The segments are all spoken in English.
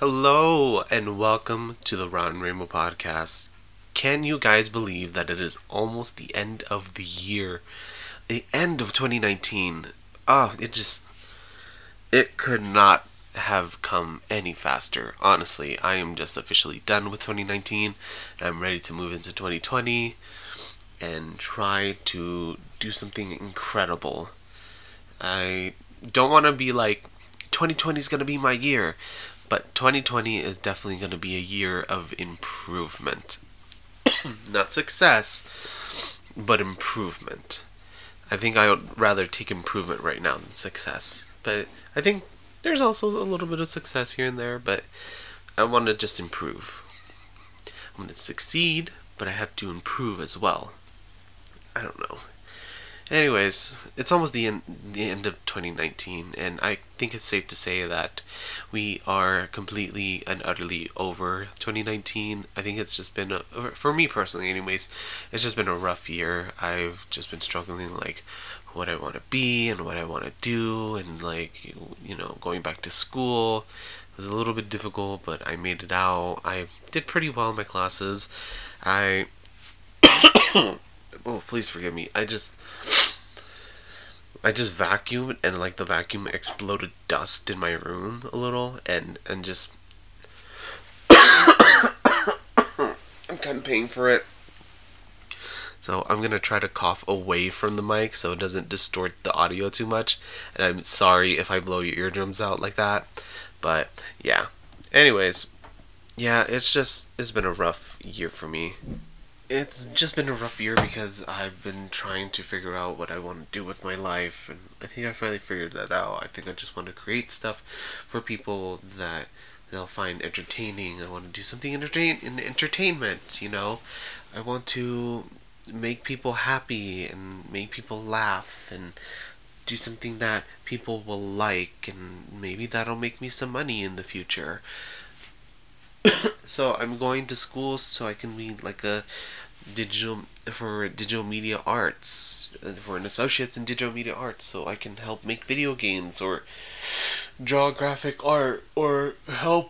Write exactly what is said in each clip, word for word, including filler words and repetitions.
Hello and welcome to the Rotten Rainbow Podcast. Can you guys believe that it is almost the end of the year? The end of twenty nineteen. Oh, it just. It could not have come any faster. Honestly, I am just officially done with twenty nineteen and I'm ready to move into twenty twenty and try to do something incredible. I don't want to be like, twenty twenty is going to be my year. But twenty twenty is definitely going to be a year of improvement. Not success, but improvement. I think I would rather take improvement right now than success. But I think there's also a little bit of success here and there, but I want to just improve. I'm going to succeed, but I have to improve as well. I don't know. Anyways, it's almost the end, the end of twenty nineteen, and I think it's safe to say that we are completely and utterly over twenty nineteen. I think it's just been, a, for me personally anyways, it's just been a rough year. I've just been struggling, like, what I want to be and what I want to do, and, like, you, you know, going back to school was a little bit difficult, but I made it out. I did pretty well in my classes. I... Oh, please forgive me. I just... I just vacuumed and like the vacuum exploded dust in my room a little and, and just I'm kind of paying for it. So I'm going to try to cough away from the mic so it doesn't distort the audio too much. And I'm sorry if I blow your eardrums out like that. But yeah. Anyways, yeah, it's just, it's been a rough year for me. It's just been a rough year because I've been trying to figure out what I want to do with my life, and I think I finally figured that out. I think I just want to create stuff for people that they'll find entertaining. I want to do something entertain in entertainment, you know. I want to make people happy and make people laugh and do something that people will like, and maybe that'll make me some money in the future. So I'm going to school so I can be like a digital for digital media arts for an associates in digital media arts, so I can help make video games or draw graphic art or help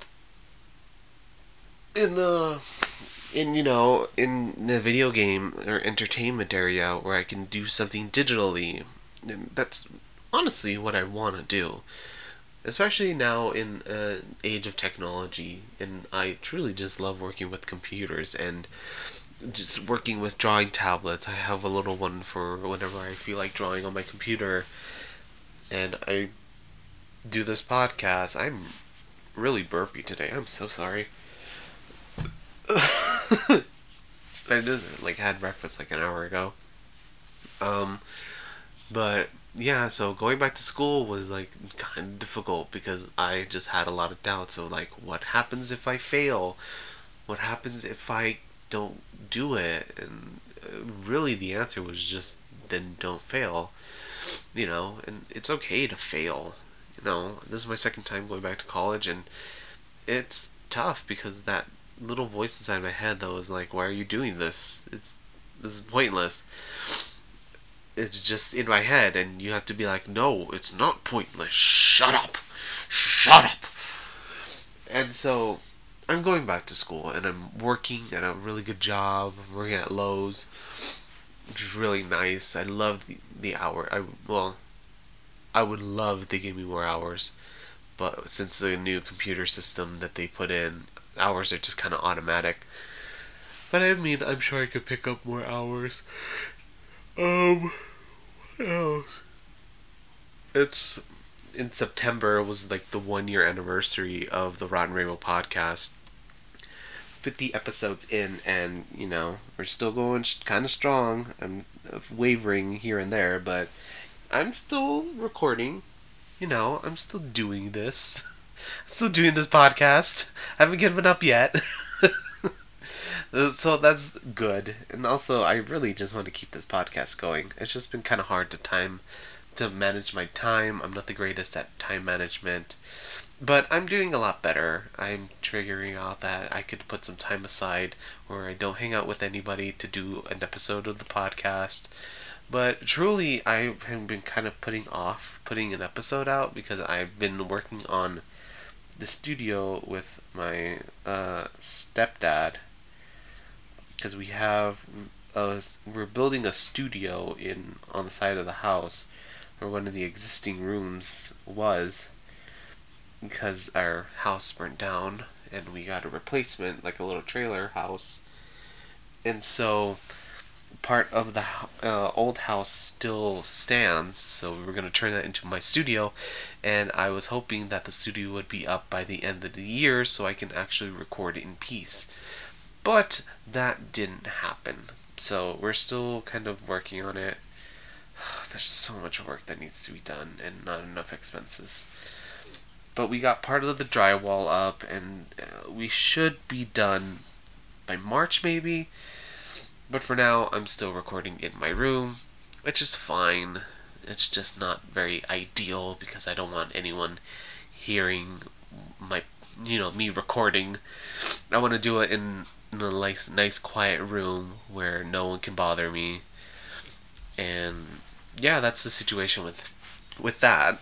in uh in you know in the video game or entertainment area where I can do something digitally, and that's honestly what I want to do. Especially now in an age of technology, and I truly just love working with computers and just working with drawing tablets. I have a little one for whenever I feel like drawing on my computer, and I do this podcast. I'm really burpy today. I'm so sorry. I just like had breakfast like an hour ago. Um, but yeah, so going back to school was like kind of difficult because I just had a lot of doubts. So like, what happens if I fail? What happens if I don't do it? And really, the answer was just then don't fail. You know, and it's okay to fail. You know, this is my second time going back to college, and it's tough because that little voice inside my head that was like, "Why are you doing this? It's this is pointless." It's just in my head, and you have to be like, no, it's not pointless. Shut up. Shut up. And so, I'm going back to school, and I'm working at a really good job. I'm working at Lowe's, which is really nice. I love the, the hour. I, well, I would love if they gave me more hours, but since the new computer system that they put in, hours are just kind of automatic. But I mean, I'm sure I could pick up more hours. Um, what else? It's in September was like the one year anniversary of the Rotten Rainbow podcast. fifty episodes in, and you know, we're still going kind of strong. I'm wavering here and there, but I'm still recording. You know, I'm still doing this. I'm still doing this podcast. I haven't given up yet. So that's good. And also, I really just want to keep this podcast going. It's just been kind of hard to time, to manage my time. I'm not the greatest at time management. But I'm doing a lot better. I'm figuring out that I could put some time aside where I don't hang out with anybody to do an episode of the podcast. But truly, I've been kind of putting off putting an episode out because I've been working on the studio with my uh, stepdad, because we have a, we're building a studio in on the side of the house where one of the existing rooms was, because our house burnt down and we got a replacement, like a little trailer house. And so part of the uh, old house still stands, so we were going to turn that into my studio, and I was hoping that the studio would be up by the end of the year so I can actually record in peace. But that didn't happen, so we're still kind of working on it. There's so much work that needs to be done and not enough expenses. But we got part of the drywall up, and uh, we should be done by March maybe. But for now, I'm still recording in my room, which is fine. It's just not very ideal because I don't want anyone hearing my, you know, me recording. I want to do it in, in a nice, nice, quiet room where no one can bother me. And yeah, that's the situation with with that.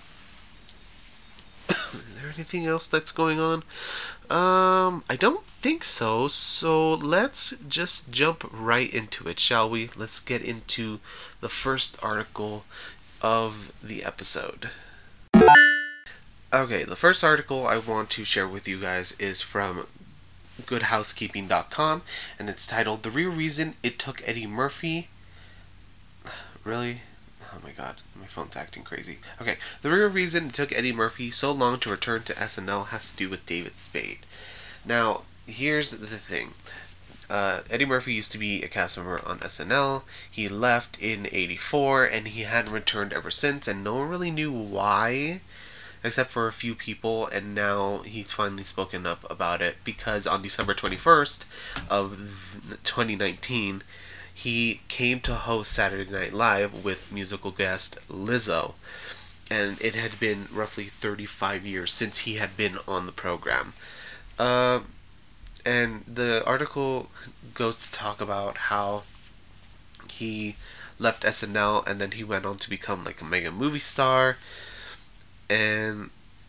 Is there anything else that's going on? Um, I don't think so. So let's just jump right into it, shall we? Let's get into the first article of the episode. Okay, the first article I want to share with you guys is from good housekeeping dot com, and it's titled "The Real Reason It Took Eddie Murphy." Really? Oh my god, my phone's acting crazy. Okay, the real reason it took Eddie Murphy so long to return to S N L has to do with David Spade. Now, here's the thing. Uh, Eddie Murphy used to be a cast member on S N L. He left in eighty-four, and he hadn't returned ever since, and no one really knew why, except for a few people, and now he's finally spoken up about it, because on December twenty-first of twenty nineteen, he came to host Saturday Night Live with musical guest Lizzo. And it had been roughly thirty-five years since he had been on the program. Uh, and the article goes to talk about how he left S N L and then he went on to become like a mega movie star. And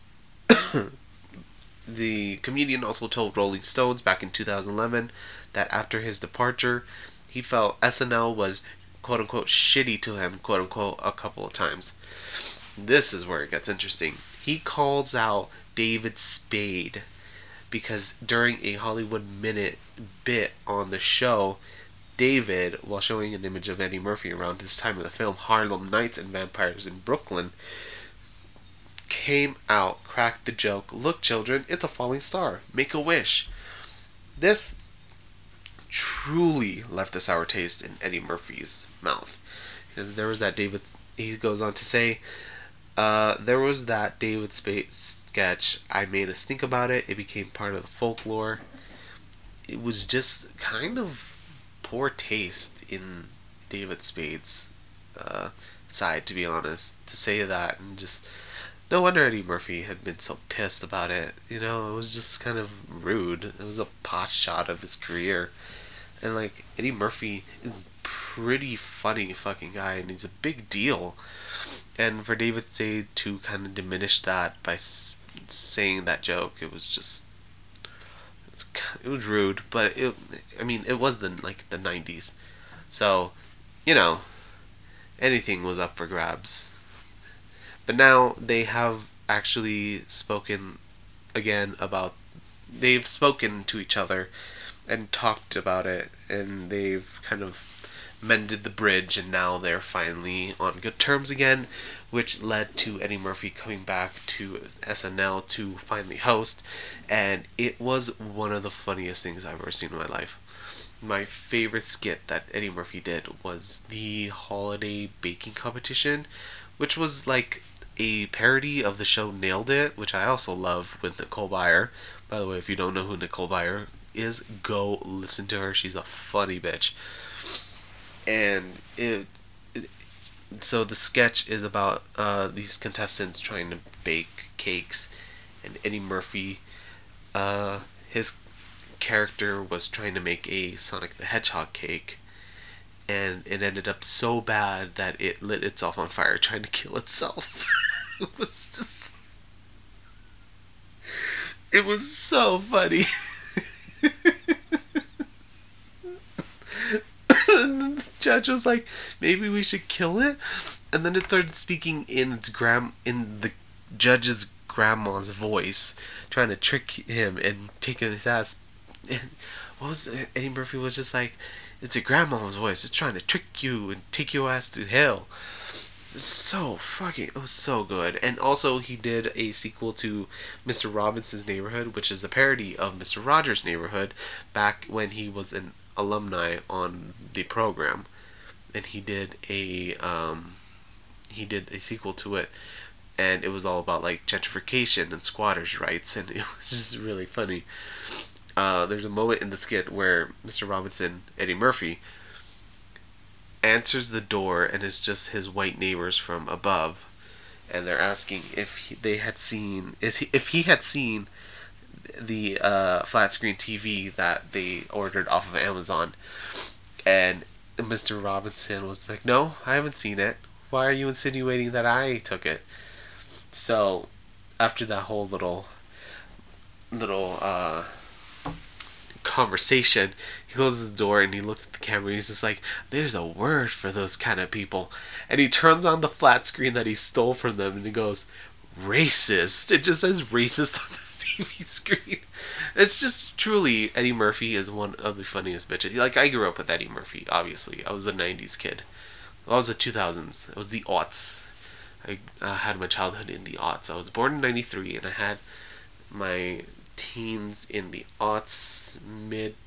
the comedian also told Rolling Stones back in two thousand eleven that after his departure, he felt S N L was quote-unquote shitty to him, quote-unquote, a couple of times. This is where it gets interesting. He calls out David Spade because during a Hollywood Minute bit on the show, David, while showing an image of Eddie Murphy around his time in the film Harlem Nights and Vampires in Brooklyn, came out, cracked the joke, "Look, children, it's a falling star. Make a wish." This truly left a sour taste in Eddie Murphy's mouth. Because there was that David, he goes on to say, uh, there was that David Spade sketch. I made us think about it. It became part of the folklore. It was just kind of poor taste in David Spade's uh, side, to be honest, to say that. And just, no wonder Eddie Murphy had been so pissed about it. You know, it was just kind of rude. It was a pot shot of his career. And, like, Eddie Murphy is a pretty funny fucking guy, and he's a big deal. And for David Spade to kind of diminish that by s- saying that joke, it was just, it's, it was rude. But, it, I mean, it was the, like, the nineties. So, you know, anything was up for grabs. But now they have actually spoken again about, they've spoken to each other and talked about it, and they've kind of mended the bridge, and now they're finally on good terms again, which led to Eddie Murphy coming back to S N L to finally host, and it was one of the funniest things I've ever seen in my life. My favorite skit that Eddie Murphy did was the holiday baking competition, which was like a parody of the show Nailed It, which I also love, with Nicole Byer. By the way, if you don't know who Nicole Byer is, go listen to her. She's a funny bitch. And it, it so the sketch is about uh, these contestants trying to bake cakes, and Eddie Murphy, uh, his character was trying to make a Sonic the Hedgehog cake, and it ended up so bad that it lit itself on fire trying to kill itself. It was just, It was so funny. And then the judge was like, maybe we should kill it? And then it started speaking in its gram in the judge's grandma's voice, trying to trick him and taking his ass. And what was it? Eddie Murphy was just like, it's a grandma's voice. It's trying to trick you and take your ass to hell. It's so fucking, it was so good. And also he did a sequel to Mister Robinson's Neighborhood, which is a parody of Mister Rogers' Neighborhood, back when he was an alumni on the program. And he did a um, he did a sequel to it, and it was all about like gentrification and squatters' rights, and it was just really funny. Uh, there's a moment in the skit where Mister Robinson, Eddie Murphy, answers the door, and it's just his white neighbors from above, and they're asking if he, they had seen is he, if he had seen the uh, flat screen T V that they ordered off of Amazon, and Mister Robinson was like, "No, I haven't seen it. Why are you insinuating that I took it?" So, after that whole little little uh, conversation, he closes the door and he looks at the camera and he's just like, "There's a word for those kind of people." And he turns on the flat screen that he stole from them and he goes, "Racist." It just says racist on the T V screen. It's just truly, Eddie Murphy is one of the funniest bitches. Like, I grew up with Eddie Murphy, obviously. I was a nineties kid. I was the two thousands. I was the aughts. I uh, had my childhood in the aughts. I was born in ninety-three, and I had my teens in the aughts, mid,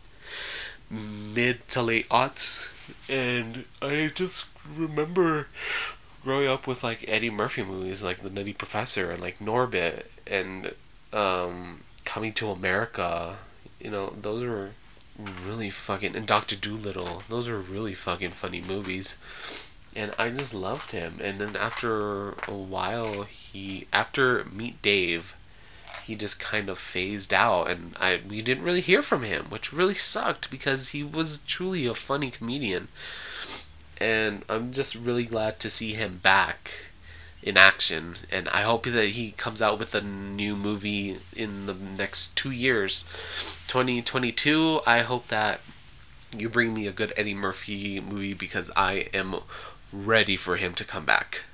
mid to late aughts. And I just remember growing up with, like, Eddie Murphy movies, like The Nutty Professor and, like, Norbit and um, Coming to America. You know, those were really fucking... And Doctor Dolittle. Those were really fucking funny movies. And I just loved him. And then after a while, he... After Meet Dave, he just kind of phased out. And I we didn't really hear from him, which really sucked because he was truly a funny comedian. And I'm just really glad to see him back in action. And I hope that he comes out with a new movie in the next two years. twenty twenty-two, I hope that you bring me a good Eddie Murphy movie because I am ready for him to come back.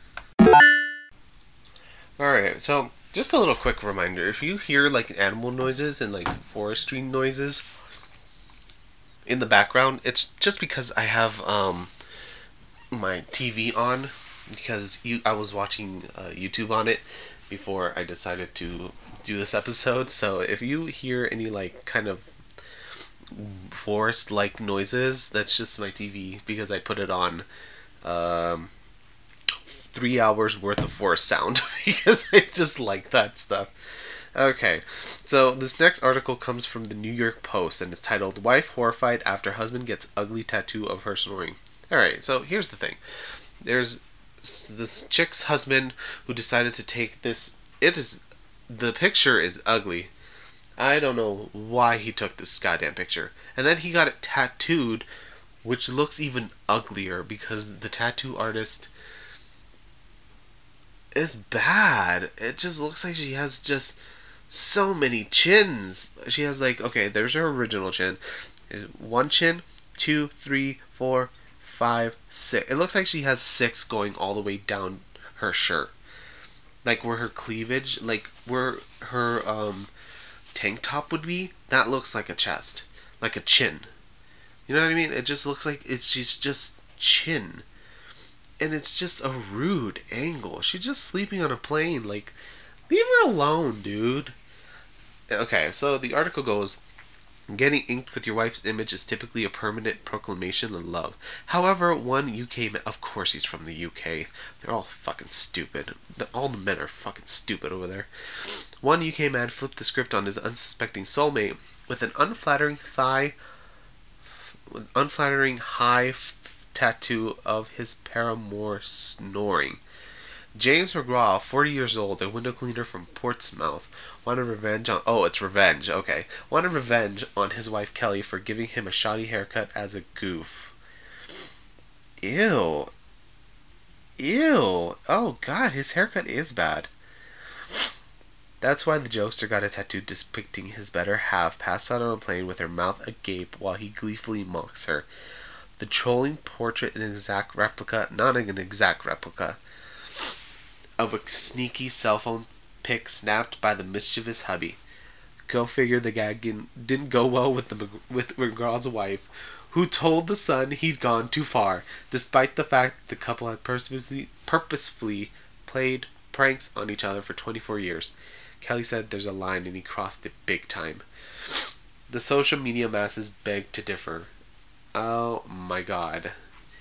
Alright, so just a little quick reminder. If you hear like animal noises and like forestry noises in the background, it's just because I have um my T V on, because you I was watching uh, YouTube on it before I decided to do this episode. So if you hear any like kind of forest like noises, that's just my T V because I put it on um, three hours worth of forest sound because I just like that stuff. Okay, so this next article comes from the New York Post and it's titled "Wife Horrified After Husband Gets Ugly Tattoo of Her Snoring." Alright, so here's the thing. There's this chick's husband who decided to take this. It is. The picture is ugly. I don't know why he took this goddamn picture. And then he got it tattooed, which looks even uglier because the tattoo artist is bad. It just looks like she has just so many chins. She has like, okay, there's her original chin. One chin, two, three, four, five, six. It looks like she has six going all the way down her shirt. Like where her cleavage, like where her um, tank top would be, that looks like a chest. Like a chin. You know what I mean? It just looks like it's she's just chin. And it's just a rude angle. She's just sleeping on a plane. Like, leave her alone, dude. Okay, so the article goes, "Getting inked with your wife's image is typically a permanent proclamation of love. However, one U K man," of course he's from the U K. They're all fucking stupid. The, all the men are fucking stupid over there. "One U K man flipped the script on his unsuspecting soulmate with an unflattering thigh, with unflattering high f- tattoo of his paramour snoring. James McGraw, forty years old, a window cleaner from Portsmouth, wanted revenge on... Oh, it's revenge, okay. Wanted revenge on his wife Kelly for giving him a shoddy haircut as a goof." Ew. Ew. Oh, God, his haircut is bad. That's why the jokester got a tattoo depicting his better half passed out on a plane with her mouth agape while he gleefully mocks her. The trolling portrait an exact replica, not an exact replica, of a sneaky cell phone pic snapped by the mischievous hubby. Go figure, the gag didn't go well with the with McGraw's wife, who told the son he'd gone too far, despite the fact the couple had purposefully, purposefully played pranks on each other for twenty-four years. Kelly said there's a line and he crossed it big time. The social media masses beg to differ. Oh my god.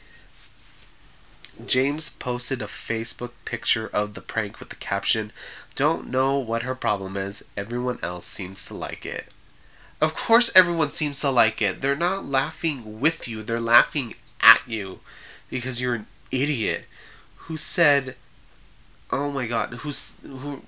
James posted a Facebook picture of the prank with the caption, "Don't know what her problem is. Everyone else seems to like it." Of course everyone seems to like it. They're not laughing with you. They're laughing at you because you're an idiot who said, oh my god, who's, who,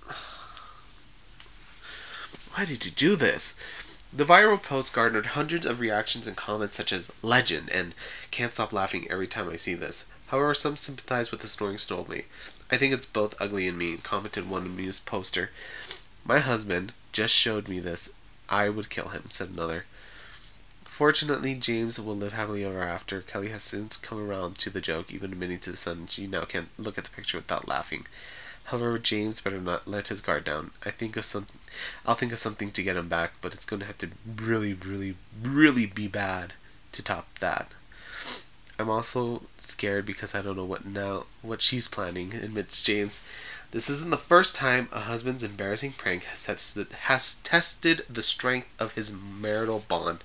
why did you do this? The viral post garnered hundreds of reactions and comments such as legend and can't stop laughing every time I see this. However, some sympathize with the snoring soulmate. I think it's both ugly and mean, commented one amused poster. My husband just showed me this. I would kill him, said another. Fortunately, James will live happily ever after. Kelly has since come around to the joke, even admitting to the son she now can't look at the picture without laughing. However, James better not let his guard down. I think of some, I'll think of something to get him back, but it's going to have to really, really, really be bad to top that. I'm also scared because I don't know what now what she's planning, admits James. This isn't the first time a husband's embarrassing prank has tested, has tested the strength of his marital bond.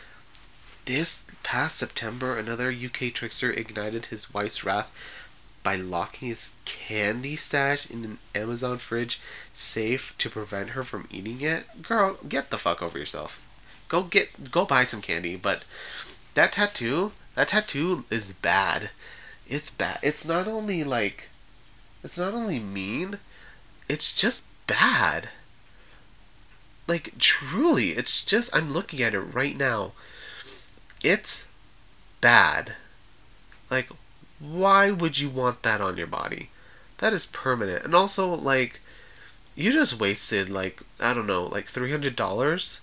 This past September, another U K trickster ignited his wife's wrath by locking his candy stash in an Amazon fridge safe to prevent her from eating it. Girl, get the fuck over yourself. Go get go buy some candy. But that tattoo, that tattoo is bad. It's bad. It's not only like, it's not only mean, it's just bad. Like, truly, it's just, I'm looking at it right now. It's bad. Like, why would you want that on your body? That is permanent. And also, like, you just wasted, like, I don't know, like three hundred dollars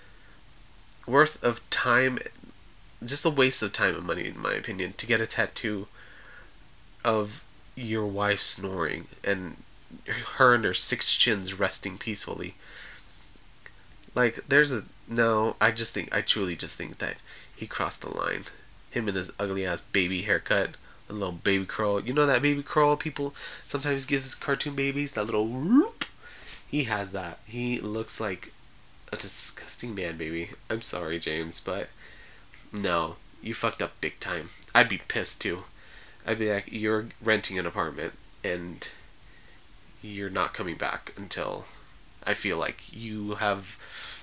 worth of time. Just a waste of time and money, in my opinion, to get a tattoo of your wife snoring and her and her six chins resting peacefully. Like, there's a, no, I just think, I truly just think that he crossed the line. Him and his ugly ass baby haircut, a little baby curl. You know that baby curl people sometimes gives cartoon babies? That little whoop? He has that. He looks like a disgusting man, baby. I'm sorry, James, but no, you fucked up big time. I'd be pissed too. I'd be like, you're renting an apartment and you're not coming back until I feel like you have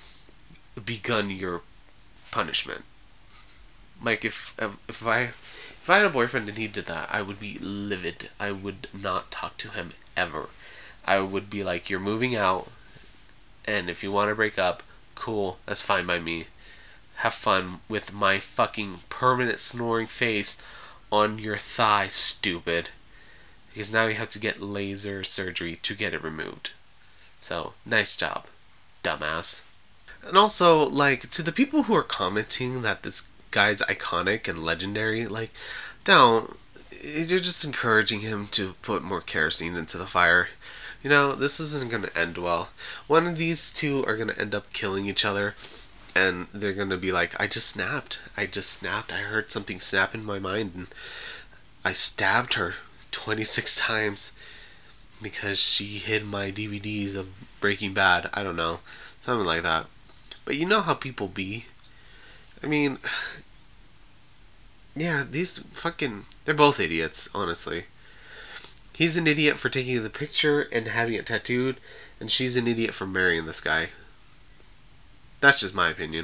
begun your punishment. Like, if if I if I had a boyfriend and he did that, I would be livid. I would not talk to him ever. I would be like, you're moving out, and if you want to break up, cool, that's fine by me. Have fun with my fucking permanent snoring face on your thigh, stupid. Because now you have to get laser surgery to get it removed. So, nice job, dumbass. And also, like, to the people who are commenting that this guy's iconic and legendary, like, don't. You're just encouraging him to put more kerosene into the fire. You know, this isn't going to end well. One of these two are going to end up killing each other. And they're going to be like, I just snapped. I just snapped. I heard something snap in my mind. And I stabbed her twenty-six times because she hid my D V Ds of Breaking Bad. I don't know. Something like that. But you know how people be. I mean, yeah, these fucking, they're both idiots, honestly. He's an idiot for taking the picture and having it tattooed, and she's an idiot for marrying this guy. That's just my opinion.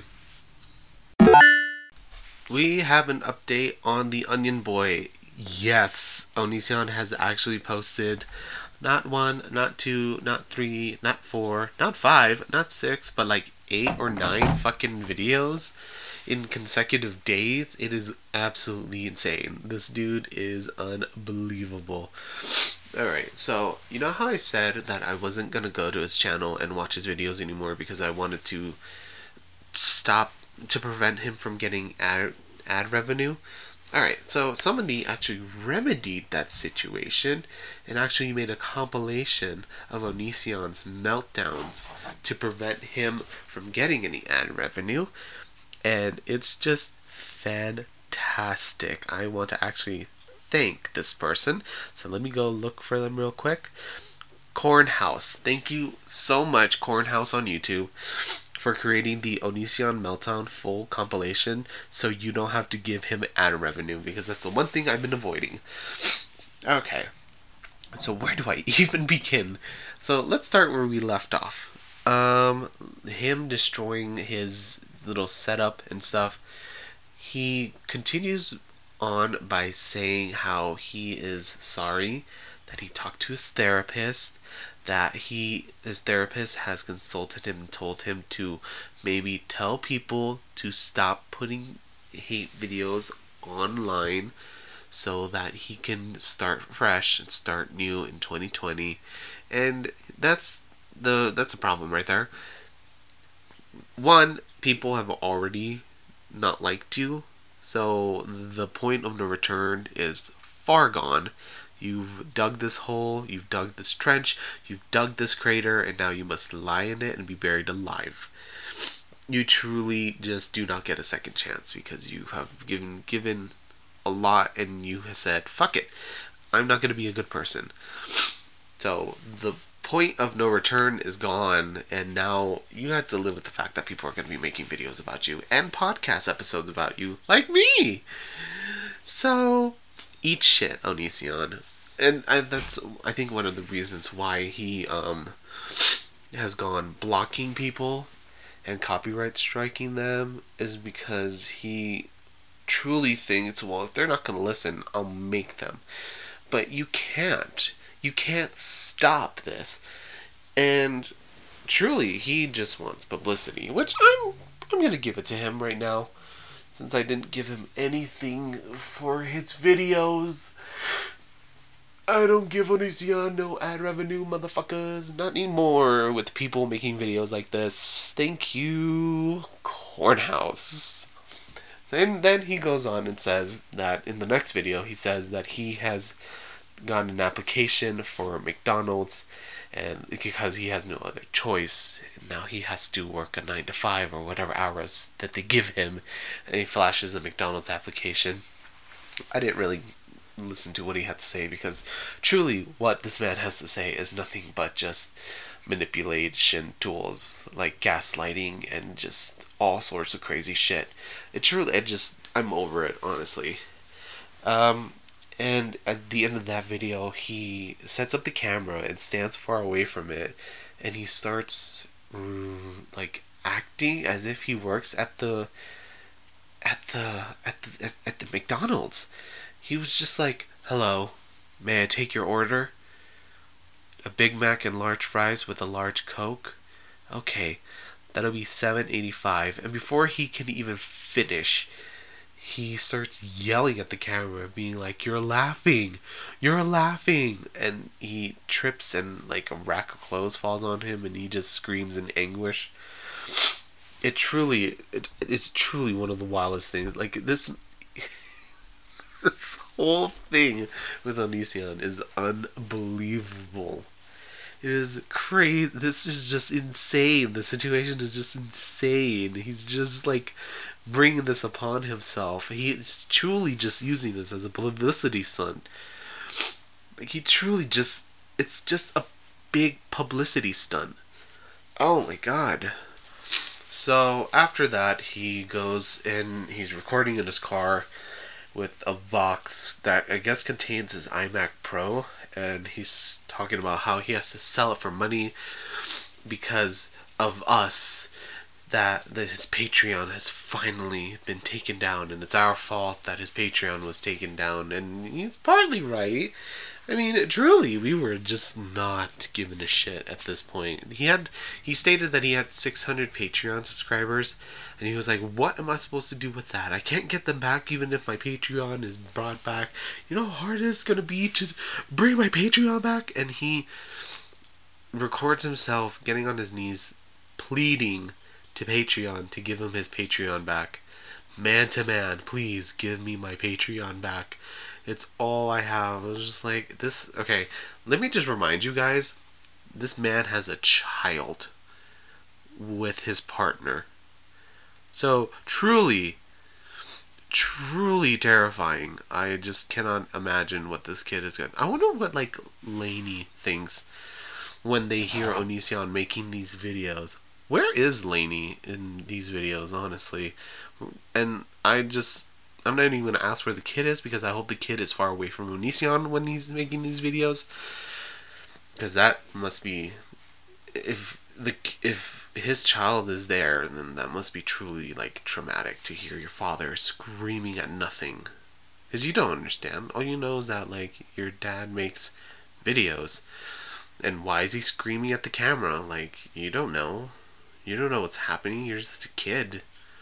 We have an update on the Onion Boy. Yes, Onision has actually posted not one, not two, not three, not four, not five, not six, but like eight or nine fucking videos in consecutive days. It is absolutely insane. This dude is unbelievable. Alright, so you know how I said that I wasn't gonna go to his channel and watch his videos anymore because I wanted to stop to prevent him from getting ad, ad revenue? Alright, so somebody actually remedied that situation and actually made a compilation of Onision's meltdowns to prevent him from getting any ad revenue. And it's just fantastic. I want to actually thank this person. So let me go look for them real quick. Cornhouse. Thank you so much, Cornhouse on YouTube, for creating the Onision Meltdown full compilation so you don't have to give him ad revenue, because that's the one thing I've been avoiding. Okay. So where do I even begin? So let's start where we left off. Um, him destroying his little setup and stuff. He continues on by saying how he is sorry that he talked to his therapist, that he his therapist has consulted him and told him to maybe tell people to stop putting hate videos online so that he can start fresh and start new in twenty twenty. And that's the that's a problem right there. One, people have already not liked you, so the point of no return is far gone. You've dug this hole, you've dug this trench, you've dug this crater, and now you must lie in it and be buried alive. You truly just do not get a second chance because you have given given a lot and you have said, fuck it, I'm not going to be a good person. So the point of no return is gone, and now you have to live with the fact that people are going to be making videos about you and podcast episodes about you, like me. So eat shit, Onision. And I, that's, I think, one of the reasons why he um has gone blocking people and copyright striking them is because he truly thinks, well, if they're not going to listen, I'll make them. But you can't. You can't stop this. And truly, he just wants publicity, which I'm I'm going to give it to him right now, since I didn't give him anything for his videos. I don't give Onision no ad revenue, motherfuckers. Not anymore with people making videos like this. Thank you, Cornhouse. And then he goes on and says that in the next video, he says that he has gotten an application for McDonald's, and because he has no other choice, now he has to work a nine to five or whatever hours that they give him, and he flashes a McDonald's application. I didn't really listen to what he had to say, because truly what this man has to say is nothing but just manipulation tools like gaslighting and just all sorts of crazy shit. It truly, it just, I'm over it, honestly. Um, and at the end of that video, he sets up the camera and stands far away from it, and he starts like acting as if he works at the at the at the at, at the McDonald's. He was just like, hello, may I take your order? A Big Mac and large fries with a large Coke? Okay, that'll be seven eighty-five. And before he can even finish, he starts yelling at the camera, being like, you're laughing, you're laughing. And he trips and like a rack of clothes falls on him and he just screams in anguish. It truly, it, it's truly one of the wildest things. Like this... This whole thing with Onision is unbelievable. It is crazy. This is just insane. The situation is just insane. He's just like bringing this upon himself. He is truly just using this as a publicity stunt. Like he truly just, it's just a big publicity stunt. Oh my god. So after that, he goes and he's recording in his car with a box that I guess contains his iMac Pro, and he's talking about how he has to sell it for money because of us, that, that his Patreon has finally been taken down, and it's our fault that his Patreon was taken down, and he's partly right, I mean, truly, we were just not giving a shit at this point. He had, he stated that he had six hundred Patreon subscribers, and he was like, "What am I supposed to do with that? I can't get them back even if my Patreon is brought back. You know how hard it's gonna be to bring my Patreon back?" And he records himself getting on his knees, pleading to Patreon to give him his Patreon back. Man to man, please give me my Patreon back. It's all I have. I was just like, this... Okay, let me just remind you guys, this man has a child with his partner. So, truly, truly terrifying. I just cannot imagine what this kid is going to... I wonder what, like, Lainey thinks when they hear Onision making these videos. Where is Lainey in these videos, honestly? And I just... I'm not even going to ask where the kid is, because I hope the kid is far away from Onision when he's making these videos. Because that must be... If the if his child is there, then that must be truly, like, traumatic to hear your father screaming at nothing. Because you don't understand. All you know is that, like, your dad makes videos. And why is he screaming at the camera? Like, you don't know. You don't know what's happening. You're just a kid.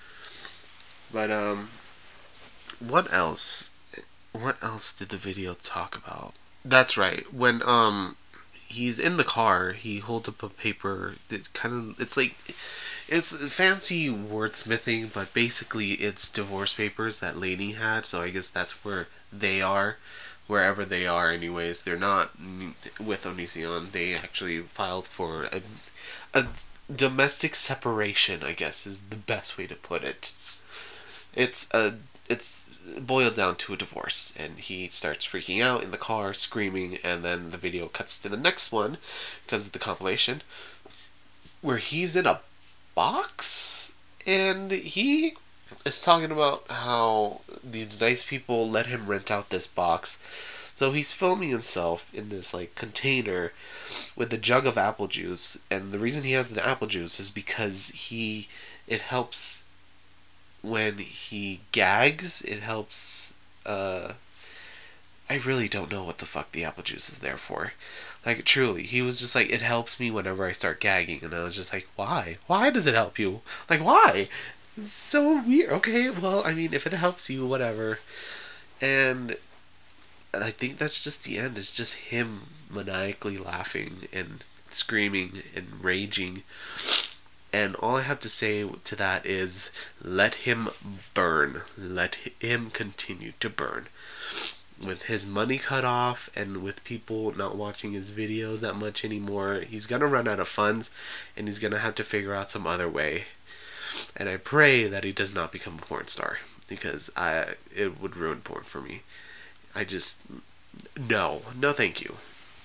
But, um... What else? What else did the video talk about? That's right. When um he's in the car, he holds up a paper that kind of it's like it's fancy wordsmithing, but basically it's divorce papers that Lainey had. So I guess that's where they are, wherever they are. Anyways, they're not with Onision. They actually filed for a a domestic separation, I guess is the best way to put it. It's a It's boiled down to a divorce, and he starts freaking out in the car, screaming, and then the video cuts to the next one, because of the compilation, where he's in a box, and he is talking about how these nice people let him rent out this box. So he's filming himself in this, like, container with a jug of apple juice, and the reason he has the apple juice is because he, it helps... When he gags, it helps, uh... I really don't know what the fuck the apple juice is there for. Like, truly, he was just like, it helps me whenever I start gagging, and I was just like, why? Why does it help you? Like, why? It's so weird. Okay, well, I mean, if it helps you, whatever. And I think that's just the end. It's just him maniacally laughing and screaming and raging. And all I have to say to that is, let him burn. Let him continue to burn. With his money cut off, and with people not watching his videos that much anymore, he's going to run out of funds, and he's going to have to figure out some other way. And I pray that he does not become a porn star, because I it would ruin porn for me. I just... No. No thank you.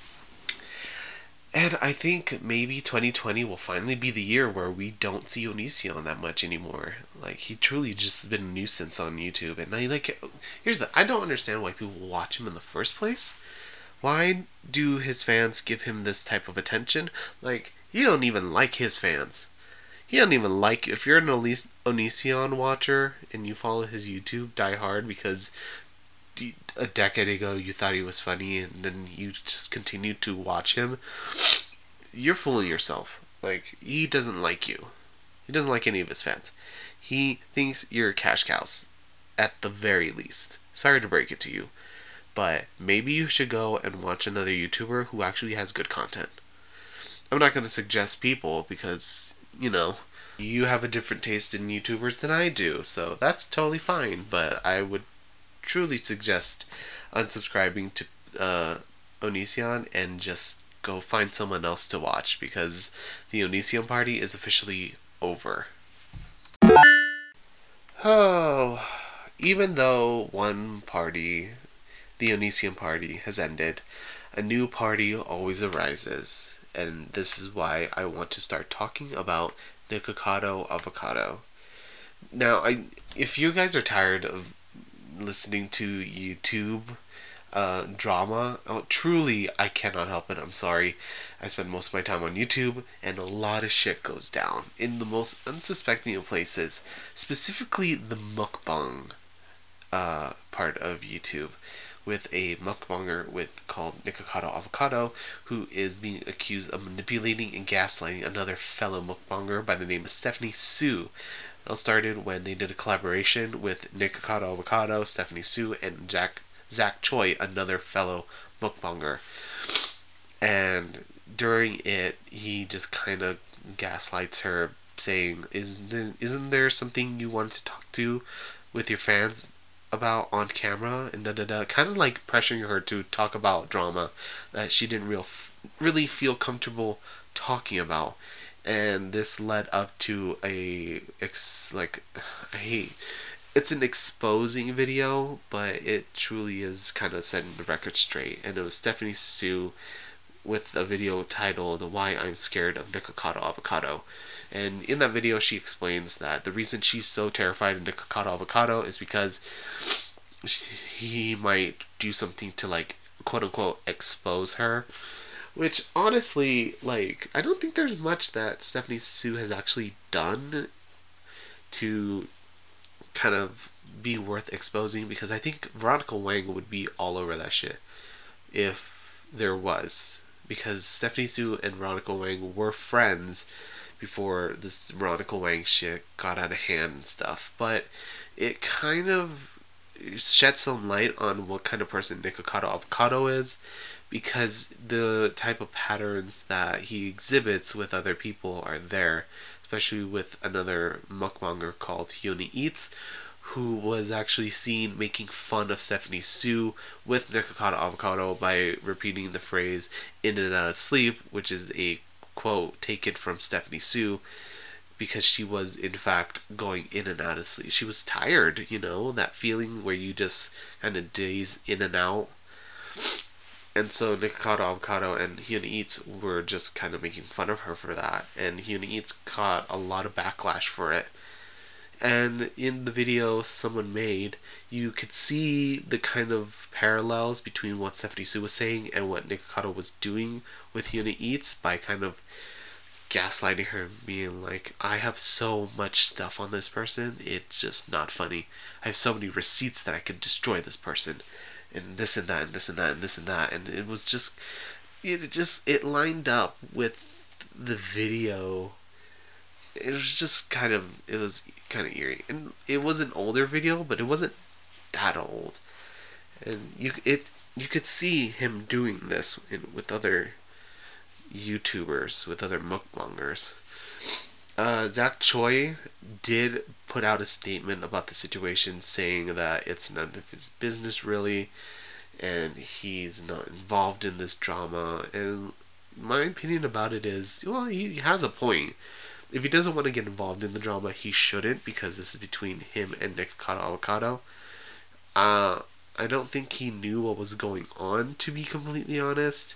And I think maybe twenty twenty will finally be the year where we don't see Onision that much anymore. Like, he truly just been a nuisance on YouTube. And I like, here's the, I don't understand why people watch him in the first place. Why do his fans give him this type of attention? Like, you don't even like his fans. He don't even like, if you're an Onision watcher and you follow his YouTube die hard because a decade ago you thought he was funny and then you just continued to watch him, you're fooling yourself. Like, he doesn't like you. He doesn't like any of his fans. He thinks you're cash cows, at the very least. Sorry to break it to you, but maybe you should go and watch another YouTuber who actually has good content. I'm not going to suggest people because, you know, you have a different taste in YouTubers than I do, so that's totally fine, but I would truly suggest unsubscribing to uh, Onision and just go find someone else to watch, because the Onision party is officially over. Oh, even though one party, the Onision party, has ended, a new party always arises, and this is why I want to start talking about Nikocado Avocado. Now, I if you guys are tired of listening to YouTube uh, drama, oh, truly, I cannot help it. I'm sorry. I spend most of my time on YouTube, and a lot of shit goes down in the most unsuspecting of places, specifically the mukbang uh, part of YouTube, with a mukbanger with called Nikocado Avocado, who is being accused of manipulating and gaslighting another fellow mukbanger by the name of Stephanie Sue. It all started when they did a collaboration with Nikocado Avocado, Stephanie Sue, and Jack Zach Choi, another fellow mukbanger. And during it, he just kind of gaslights her, saying, "Isn't isn't there something you want to talk to with your fans about on camera?" And da da da, kind of like pressuring her to talk about drama that she didn't real really feel comfortable talking about. And this led up to a ex like I hate it's an exposing video, but it truly is kind of setting the record straight. And it was Stephanie Sue with a video titled "Why I'm Scared of Nikocado Avocado." And in that video, she explains that the reason she's so terrified of Nikocado Avocado is because he might do something to, like, quote unquote expose her. Which, honestly, like, I don't think there's much that Stephanie Sue has actually done to kind of be worth exposing, because I think Veronica Wang would be all over that shit if there was. Because Stephanie Sue and Veronica Wang were friends before this Veronica Wang shit got out of hand and stuff. But it kind of shed some light on what kind of person Nikocado Avocado is, because the type of patterns that he exhibits with other people are there, especially with another mukbanger called Hyuni Eats, who was actually seen making fun of Stephanie Sue with Nikocado Avocado by repeating the phrase "in and out of sleep," which is a quote taken from Stephanie Sue, because she was in fact going in and out of sleep. She was tired, you know, that feeling where you just kind of daze in and out. And so Nikocado Avocado and Hyuni Eats were just kind of making fun of her for that, and Hyuni Eats caught a lot of backlash for it. And in the video someone made, you could see the kind of parallels between what Stephanie Sue was saying and what Nikocado was doing with Hyuni Eats, by kind of gaslighting her and being like, "I have so much stuff on this person, it's just not funny. I have so many receipts that I could destroy this person, and this and that, and this and that, and this and that." And it was just, it just, it lined up with the video. It was just kind of, it was kind of eerie. And it was an older video, but it wasn't that old. And you it you could see him doing this in, with other YouTubers, with other mukbangers. Uh, Zach Choi did put out a statement about the situation, saying that it's none of his business really, and he's not involved in this drama. And my opinion about it is, well, he has a point. If he doesn't want to get involved in the drama, he shouldn't, because this is between him and Nikocado Avocado. Uh, I don't think he knew what was going on, to be completely honest.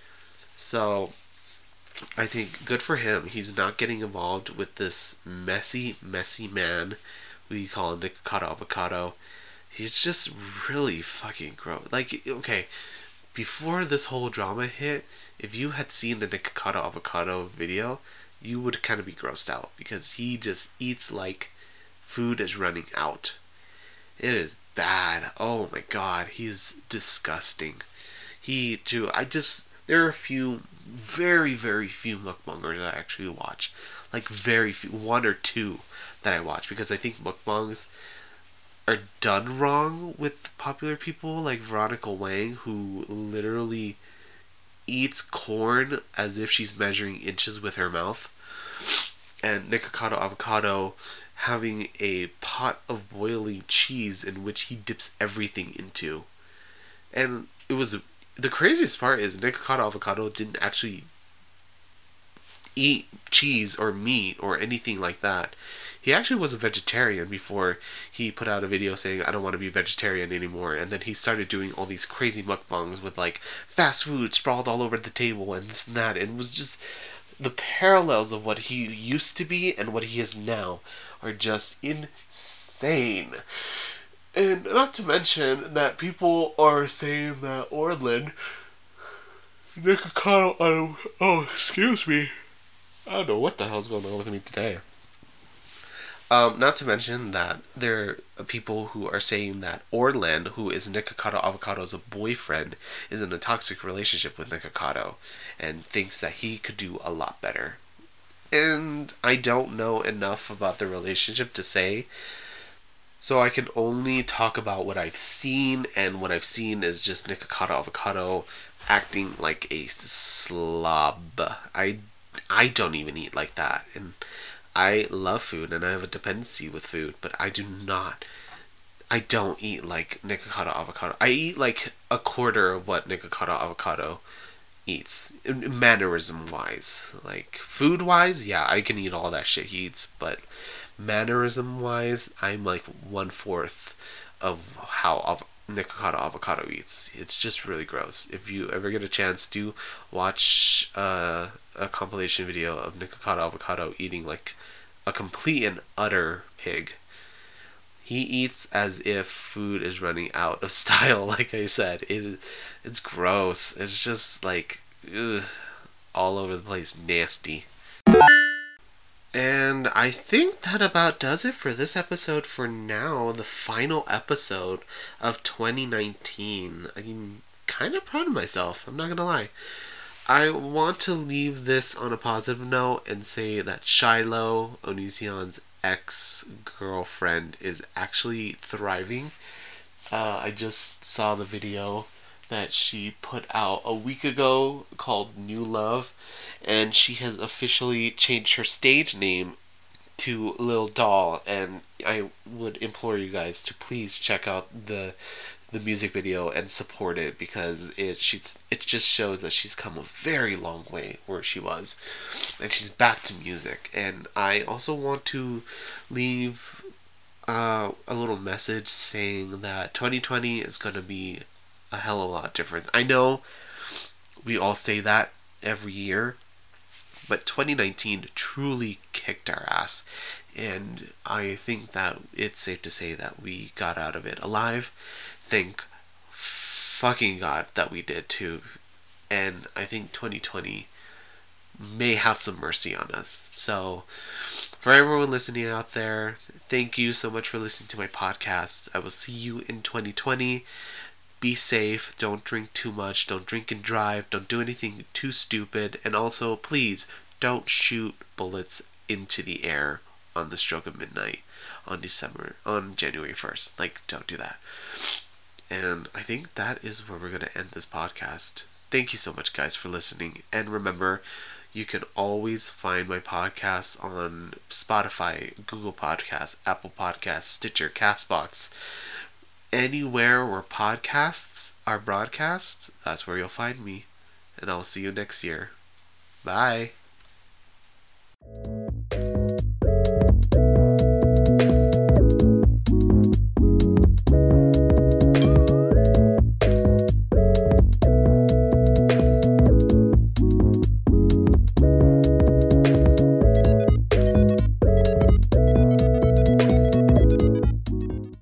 So, I think good for him. He's not getting involved with this messy, messy man we call Nikocado Avocado. He's just really fucking gross. Like, okay, before this whole drama hit, if you had seen the Nikocado Avocado video, you would kind of be grossed out, because he just eats like food is running out. It is bad. Oh my god, he's disgusting. He too. I just there are a few, very very few mukbangers that I actually watch, like very few, one or two that I watch, because I think mukbangs are done wrong with popular people like Veronica Wang, who literally eats corn as if she's measuring inches with her mouth, and Nikocado Avocado having a pot of boiling cheese in which he dips everything into. And it was the craziest part is Nikocado Avocado didn't actually eat cheese or meat or anything like that. He actually was a vegetarian before he put out a video saying, "I don't want to be a vegetarian anymore." And then he started doing all these crazy mukbangs with like fast food sprawled all over the table and this and that. And it was just the parallels of what he used to be and what he is now are just insane. And not to mention that people are saying that Orlin, Nikocado, oh, oh, excuse me. I don't know what the hell's going on with me today. Um, not to mention that there are people who are saying that Orland, who is Nikocado Avocado's boyfriend, is in a toxic relationship with Nikocado and thinks that he could do a lot better. And I don't know enough about the relationship to say, so I can only talk about what I've seen, and what I've seen is just Nikocado Avocado acting like a slob. I, I don't even eat like that, and I love food and I have a dependency with food, but I do not. I don't eat like Nikocado Avocado. I eat like a quarter of what Nikocado Avocado eats, mannerism wise. Like food wise, yeah, I can eat all that shit he eats, but mannerism wise, I'm like one fourth of how av- Nikocado Avocado eats. It's just really gross. If you ever get a chance, do watch uh, a compilation video of Nikocado Avocado eating like a complete and utter pig. He eats as if food is running out of style. Like I said, it it's gross. It's just like ugh, all over the place, nasty. And I think that about does it for this episode for now. The final episode of twenty nineteen. I'm kind of proud of myself. I'm not gonna lie. I want to leave this on a positive note and say that Shiloh, Onision's ex-girlfriend, is actually thriving. Uh, I just saw the video that she put out a week ago called New Love, and she has officially changed her stage name to Lil Doll, and I would implore you guys to please check out the the music video and support it, because it she's it just shows that she's come a very long way where she was, and she's back to music. And I also want to leave uh, a little message saying that twenty twenty is going to be a hell of a lot different. I know we all say that every year, but twenty nineteen truly kicked our ass, and I think that it's safe to say that we got out of it alive. Thank fucking God that we did too. And I think twenty twenty may have some mercy on us. So, for everyone listening out there, thank you so much for listening to my podcast. I will see you in twenty twenty. Be safe. Don't drink too much. Don't drink and drive. Don't do anything too stupid. And also, please, don't shoot bullets into the air on the stroke of midnight on December, on January first. Like, don't do that. And I think that is where we're going to end this podcast. Thank you so much, guys, for listening. And remember, you can always find my podcasts on Spotify, Google Podcasts, Apple Podcasts, Stitcher, Castbox. Anywhere where podcasts are broadcast, that's where you'll find me. And I'll see you next year. Bye.